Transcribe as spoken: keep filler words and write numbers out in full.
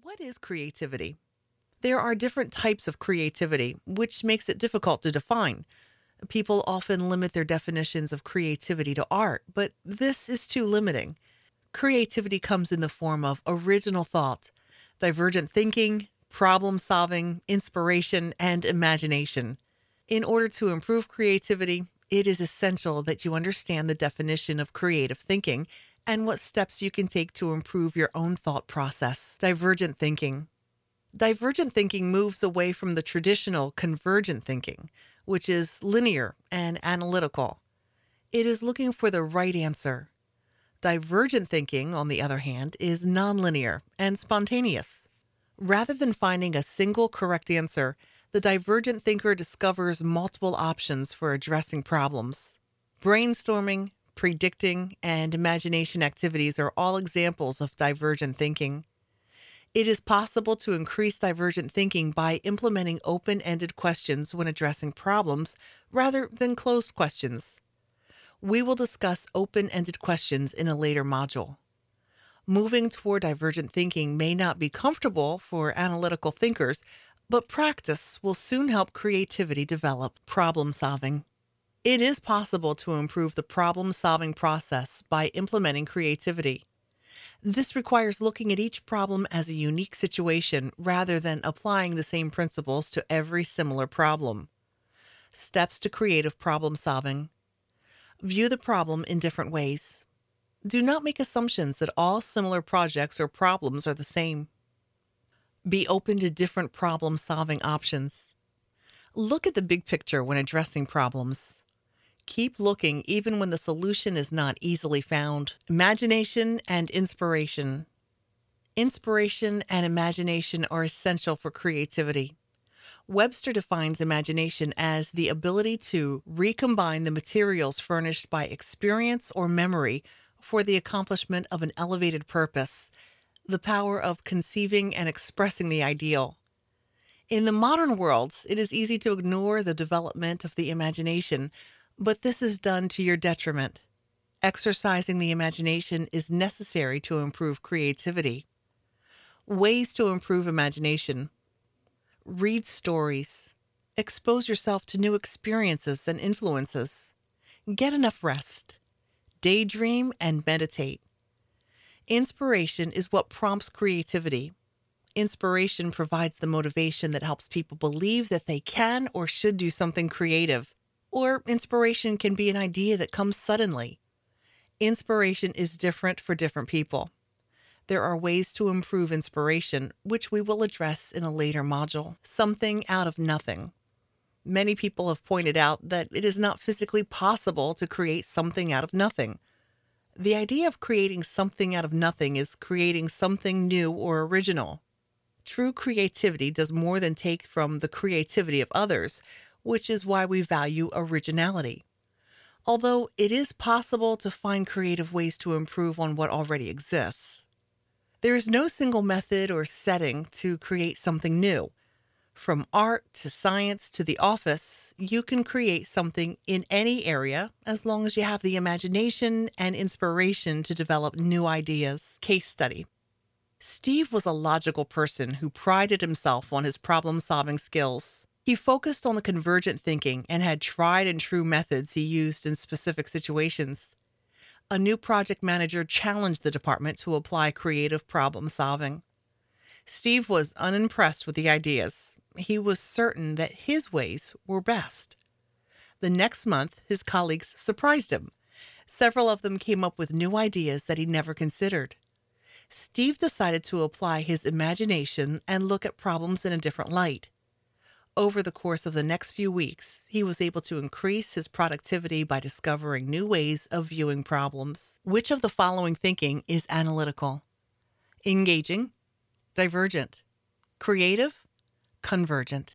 What is creativity? There are different types of creativity, which makes it difficult to define. People often limit their definitions of creativity to art, but this is too limiting. Creativity comes in the form of original thought, divergent thinking, problem solving, inspiration, and imagination. In order to improve creativity, it is essential that you understand the definition of creative thinking and what steps you can take to improve your own thought process. Divergent thinking. Divergent thinking moves away from the traditional convergent thinking, which is linear and analytical. It is looking for the right answer. Divergent thinking, on the other hand, is nonlinear and spontaneous. Rather than finding a single correct answer, the divergent thinker discovers multiple options for addressing problems. Brainstorming, predicting, and imagination activities are all examples of divergent thinking. It is possible to increase divergent thinking by implementing open-ended questions when addressing problems rather than closed questions. We will discuss open-ended questions in a later module. Moving toward divergent thinking may not be comfortable for analytical thinkers, but practice will soon help creativity develop. Problem solving. It is possible to improve the problem-solving process by implementing creativity. This requires looking at each problem as a unique situation rather than applying the same principles to every similar problem. Steps to creative problem solving. View the problem in different ways. Do not make assumptions that all similar projects or problems are the same. Be open to different problem-solving options. Look at the big picture when addressing problems. Keep looking even when the solution is not easily found. Imagination and inspiration. Inspiration and imagination are essential for creativity. Webster defines imagination as the ability to recombine the materials furnished by experience or memory for the accomplishment of an elevated purpose, the power of conceiving and expressing the ideal. In the modern world, it is easy to ignore the development of the imagination, but this is done to your detriment. Exercising the imagination is necessary to improve creativity. Ways to improve imagination. Read stories. Expose yourself to new experiences and influences. Get enough rest. Daydream and meditate. Inspiration is what prompts creativity. Inspiration provides the motivation that helps people believe that they can or should do something creative. Or inspiration can be an idea that comes suddenly. Inspiration is different for different people. There are ways to improve inspiration, which we will address in a later module. Something out of nothing. Many people have pointed out that it is not physically possible to create something out of nothing. The idea of creating something out of nothing is creating something new or original. True creativity does more than take from the creativity of others, which is why we value originality. Although it is possible to find creative ways to improve on what already exists. There is no single method or setting to create something new. From art to science to the office, you can create something in any area as long as you have the imagination and inspiration to develop new ideas. Case study. Steve was a logical person who prided himself on his problem-solving skills. He focused on the convergent thinking and had tried and true methods he used in specific situations. A new project manager challenged the department to apply creative problem solving. Steve was unimpressed with the ideas. He was certain that his ways were best. The next month, his colleagues surprised him. Several of them came up with new ideas that he never considered. Steve decided to apply his imagination and look at problems in a different light. Over the course of the next few weeks, he was able to increase his productivity by discovering new ways of viewing problems. Which of the following thinking is analytical? Engaging, divergent, creative, convergent.